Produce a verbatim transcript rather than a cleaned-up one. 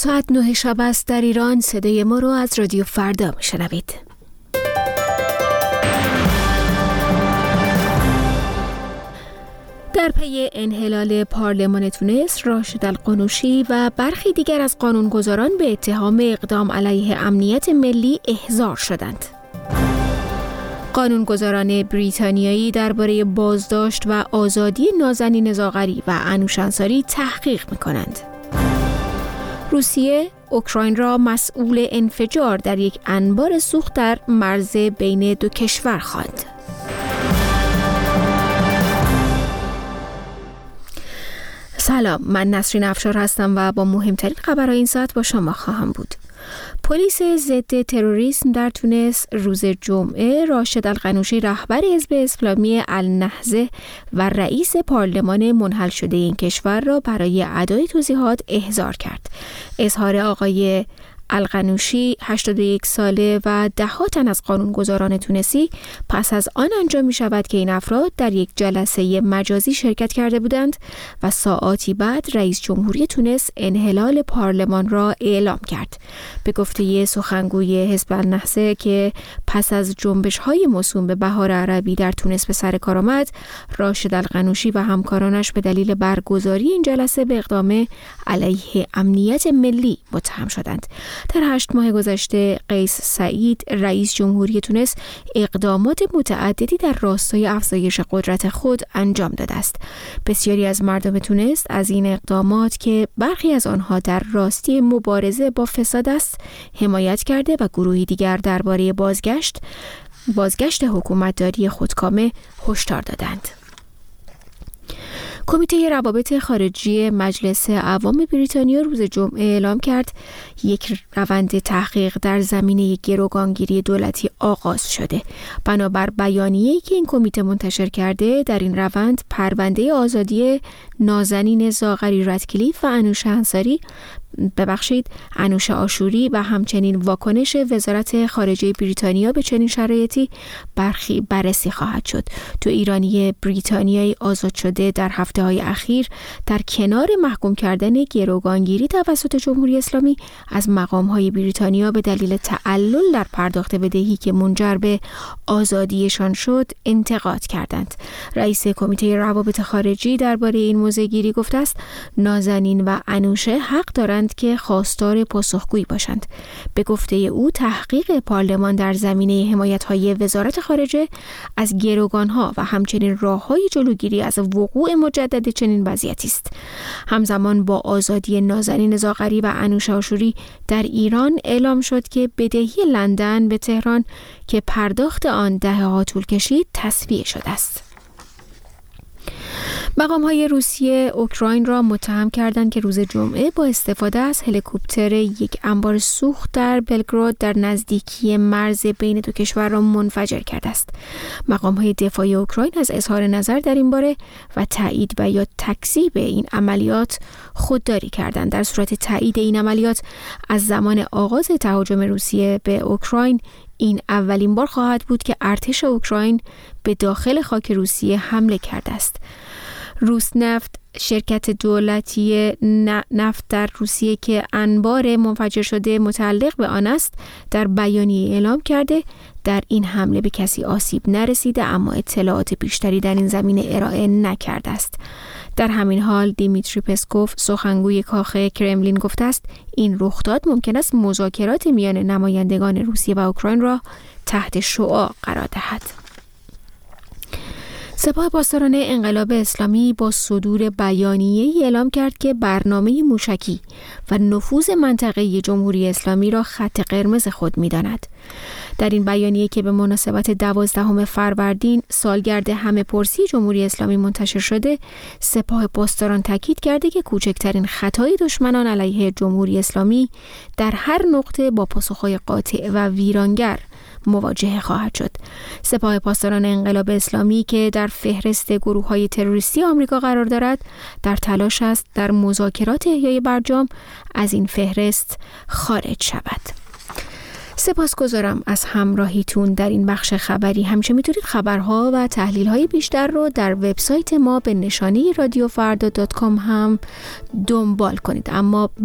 ساعت نه شب است در ایران. صدای ما رو از رادیو فردا میشنوید. در پی انحلال پارلمان تونس، راشد القنوشی و برخی دیگر از قانونگذاران به اتهام اقدام علیه امنیت ملی احضار شدند. قانونگذاران بریتانیایی درباره بازداشت و آزادی نازنین زاغری و انوش انصاری تحقیق می‌کنند. روسیه اوکراین را مسئول انفجار در یک انبار سوخت در مرز بین دو کشور خواند. سلام، من نسرین افشار هستم و با مهمترین خبرهای این ساعت با شما خواهم بود. پلیس ضد تروریسم در تونس روز جمعه راشد القنوشی رهبر حزب اسلامی النهضه و رئیس پارلمان منحل شده این کشور را برای ادای توضیحات احضار کرد. اظهار آقای القنوشی هشتاد و یک ساله و ده تن از قانونگذاران تونسی پس از آن انجام می شود که این افراد در یک جلسه مجازی شرکت کرده بودند و ساعاتی بعد رئیس جمهوری تونس انحلال پارلمان را اعلام کرد. به گفته سخنگوی حزب النهضه که پس از جنبش‌های موسوم به بهار عربی در تونس به سر کار آمد، راشد القنوشی و همکارانش به دلیل برگزاری این جلسه به اقدام علیه امنیت ملی متهم شدند. در هشت ماه گذشته قیس سعید رئیس جمهوری تونس اقدامات متعددی در راستای افزایش قدرت خود انجام داده است. بسیاری از مردم تونس از این اقدامات که برخی از آنها در راستی مبارزه با فساد است حمایت کرده و گروهی دیگر درباره بازگشت بازگشت حکومتداری خودکامه هشدار دادند. کمیته روابط خارجی مجلس عوام بریتانیا روز جمعه اعلام کرد یک روند تحقیق در زمینه گروگانگیری دولتی آغاز شده. بنابر بیانیه‌ای که این کمیته منتشر کرده، در این روند پرونده آزادی نازنین زاغری رادکلیف و انوش انصاری ببخشید انوش آشوری و همچنین واکنش وزارت خارجه بریتانیا به چنین شرایطی برخی بررسی خواهد شد. تو ایرانی بریتانیایی آزاد شده در هفته‌های اخیر در کنار محکوم کردن گروگانگیری توسط جمهوری اسلامی از مقام‌های بریتانیا به دلیل تعلل در پرداخت بدهی که منجر به آزادیشان شد انتقاد کردند. رئیس کمیته روابط خارجی درباره این موضوع گفته است نازنین و انوشه حق دارند که خواستار پاسخگویی باشند. به گفته او تحقیق پارلمان در زمینه حمایت‌های وزارت خارجه از گروگان‌ها و همچنین راه‌های جلوگیری از وقوع مجدد چنین وضعیتی است. همزمان با آزادی نازنین زاغری و انوش آشوری در ایران اعلام شد که بدهی لندن به تهران که پرداخت آن دهه‌ها طول کشید تسویه شده است. مقام‌های روسیه اوکراین را متهم کردند که روز جمعه با استفاده از هلیکوپتر یک انبار سوخت در بلگراد در نزدیکی مرز بین دو کشور را منفجر کرده است. مقام‌های دفاعی اوکراین از اظهار نظر در این باره و تایید و یا تکذیب این عملیات خودداری کردند. در صورت تایید این عملیات از زمان آغاز تهاجم روسیه به اوکراین این اولین بار خواهد بود که ارتش اوکراین به داخل خاک روسیه حمله کرده است. روسنفت، شرکت دولتی نفت در روسیه که انبار منفجر شده متعلق به آن است، در بیانیه اعلام کرده در این حمله به کسی آسیب نرسیده، اما اطلاعات بیشتری در این زمینه ارائه نکرده است. در همین حال دیمیتری پسکوف سخنگوی کاخ کرملین گفته است این رخداد ممکن است مذاکرات میان نمایندگان روسیه و اوکراین را تحت شعاع قرار دهد. سپاه پاسداران انقلاب اسلامی با صدور بیانیه‌ای اعلام کرد که برنامه موشکی و نفوذ منطقه‌ای جمهوری اسلامی را خط قرمز خود می‌داند. در این بیانیه که به مناسبت دوازدهم فروردین سالگرد همه‌پرسی جمهوری اسلامی منتشر شده، سپاه پاسداران تاکید کرده که کوچکترین خطای دشمنان علیه جمهوری اسلامی در هر نقطه با پاسخ‌های قاطع و ویرانگر مواجهه خواهد شد. سپاه پاسداران انقلاب اسلامی که در فهرست گروه‌های تروریستی آمریکا قرار دارد، در تلاش است در مذاکرات احیای برجام از این فهرست خارج شود. سپاسگزارم از همراهیتون در این بخش خبری. همیشه میتونید خبرها و تحلیل‌های بیشتر رو در وبسایت ما به نشانی رادیو فردا دات کام هم دنبال کنید. اما